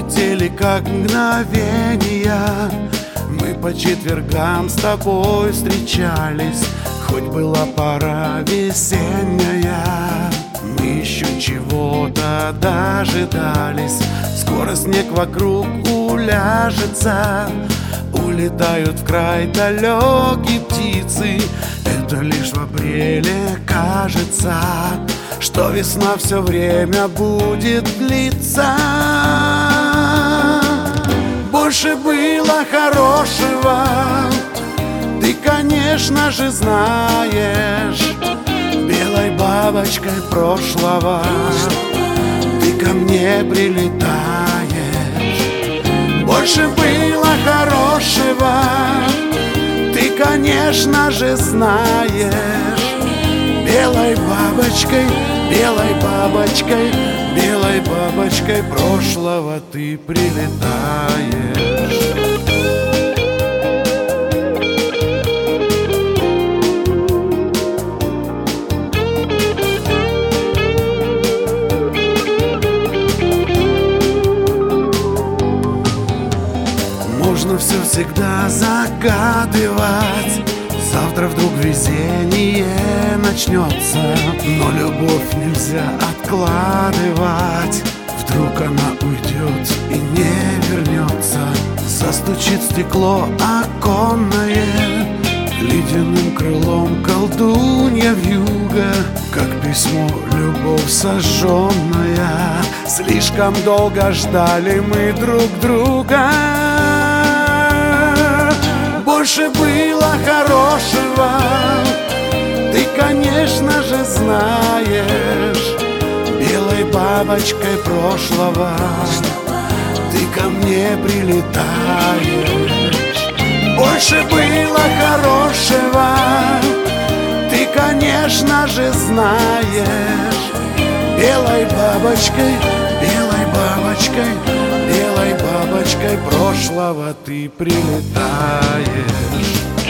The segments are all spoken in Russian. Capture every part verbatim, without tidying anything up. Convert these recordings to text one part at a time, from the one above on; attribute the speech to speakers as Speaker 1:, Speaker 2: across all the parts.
Speaker 1: летели как мгновения. Мы по четвергам с тобой встречались, хоть была пора весенняя. Мы еще чего-то дожидались. Скоро снег вокруг уляжется, улетают в край далекие птицы. Это лишь в апреле кажется, что весна все время будет длиться. Больше было хорошего, ты, конечно же, знаешь. Белой бабочкой прошлого ты ко мне прилетаешь. Больше было хорошего, ты, конечно же, знаешь. Белой бабочкой, белой бабочкой, белой бабочкой прошлого ты прилетаешь. Можно все всегда загадывать. Завтра вдруг везение начнется, но любовь нельзя откладывать. Вдруг она уйдет и не вернется. Застучит стекло оконное, ледяным крылом колдунья вьюга, как письмо любовь сожженная. Слишком долго ждали мы друг друга. Больше было хорошего, ты, конечно же, знаешь. Белой бабочкой прошлого ты ко мне прилетаешь. Больше было хорошего, ты, конечно же, знаешь. Белой бабочкой, белой бабочкой, белой бабочкой прошлого ты прилетаешь.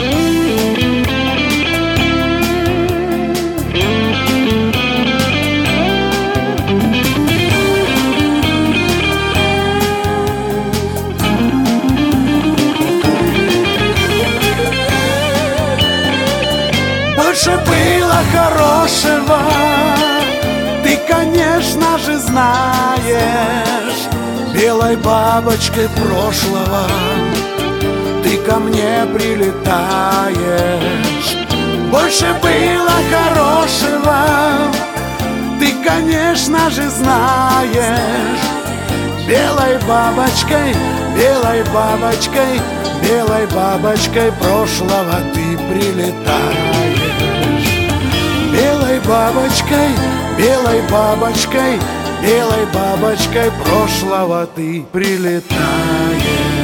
Speaker 1: Больше было хорошего, ты, конечно же, знаешь. Белой бабочкой прошлого ты ко мне прилетаешь. Больше было хорошего, ты, конечно же, знаешь. Белой бабочкой, белой бабочкой, белой бабочкой прошлого ты прилетаешь. Белой бабочкой, белой бабочкой, белой бабочкой прошлого ты прилетаешь.